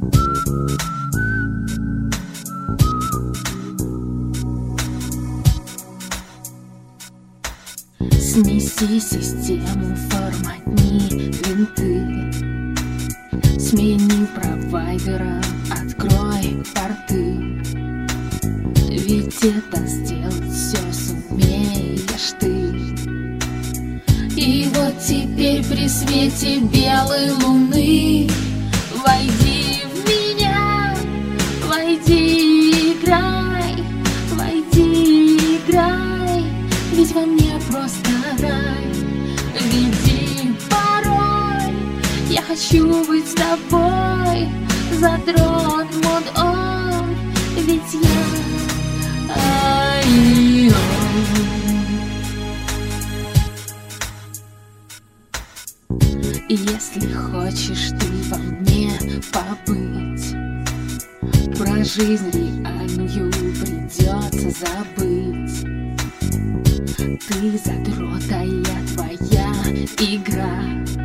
Снеси систему, форматни винты, смени провайдера, открой порты. Ведь это сделать все сумеешь ты. И вот теперь при свете белой луны войди в меня, войди и играй, войди и играй. Ведь во мне просто рай. Введи пароль, я хочу быть с тобой. Задрот мод он, ведь я Если хочешь ты во мне побыть, про жизнь реальную придется забыть. Ты задрот, а я твоя игра,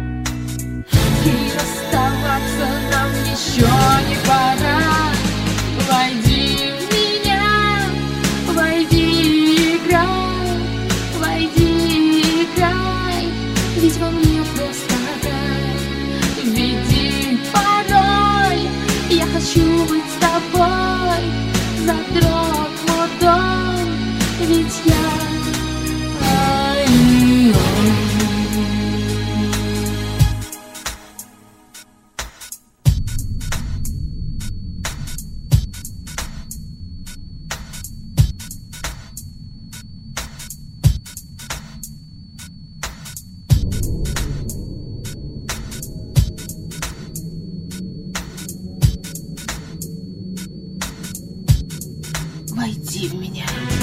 и расставаться нам еще не пора. Войди в меня, войди и играй, войди и играй. Ведь во мне просто рай. Введи пароль, я хочу быть с тобой. Задрот модон, ведь я войди в меня.